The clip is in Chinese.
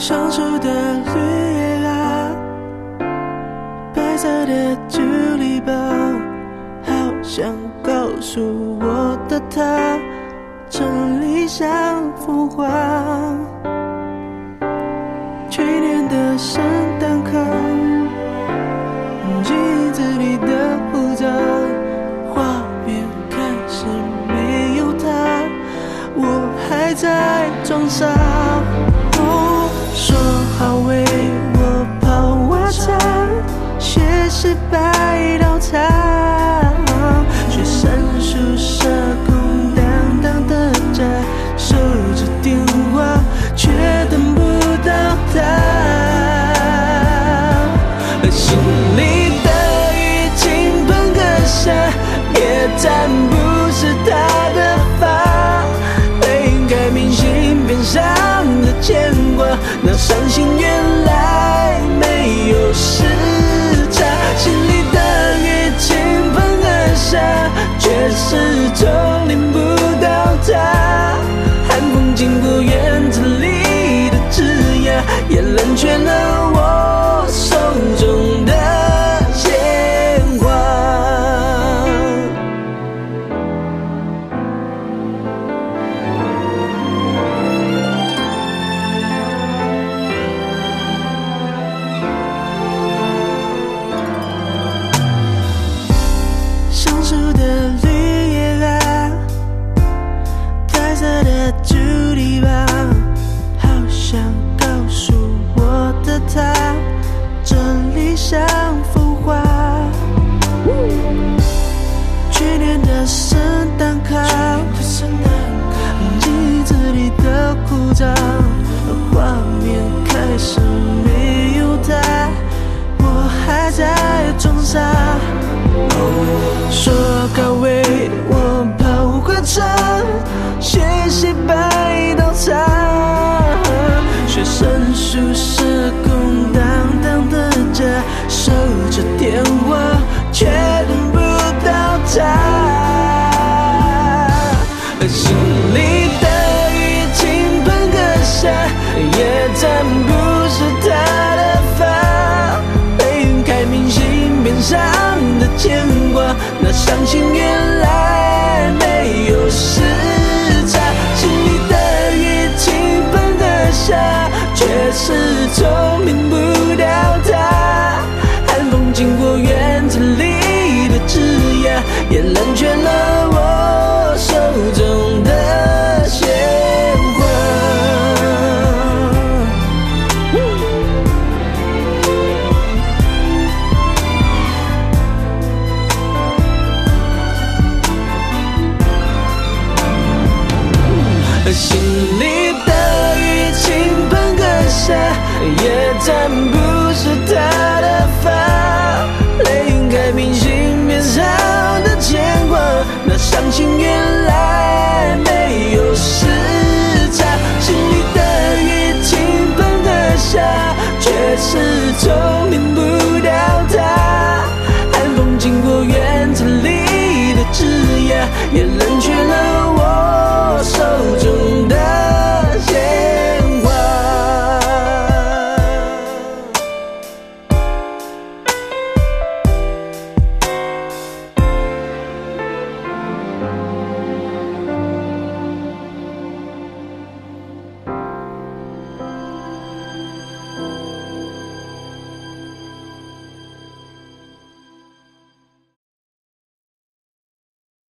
上树的绿叶啊，白色的竹篱笆，好想告诉我的他，这理想浮华。去年的圣诞课，镜子里的胡子，画面开始没有他，我还在装傻。说好为我泡花茶，写失败到他，学生宿舍空荡荡的家，守着电话却等不到他。心里的雨倾盆而下，也沾不湿他的发，背影改明信片上的牵挂，那伤心原来没有时差。心里的雨倾盆而下，却始终淋不到他。寒风经过院子里的枝桠，也冷却了我手中的鲜花。上树的绿叶啊，白色的竹篱笆，好想告诉我的他，这理想浮华。去年的圣诞卡，镜子里的枯燥，画面开始没有他，我还在装傻。说好为我泡花茶，写失败到他，学生宿舍空荡荡的家，守着电话却等不到他。心里的雨倾盆而下，也沾不湿他的发，背影开明信片上的牵挂，那伤心原来没有时差。心里的雨倾盆而下，却始终淋不到他。寒风经过院子里的枝桠，也冷却了我手中的鲜花。心里的雨倾盆而下，也沾不湿他的发，泪影开明信片上的牵挂，那伤心原来没有时差。心里的雨倾盆而下，却始终淋不到他。寒风经过院子里的枝桠，也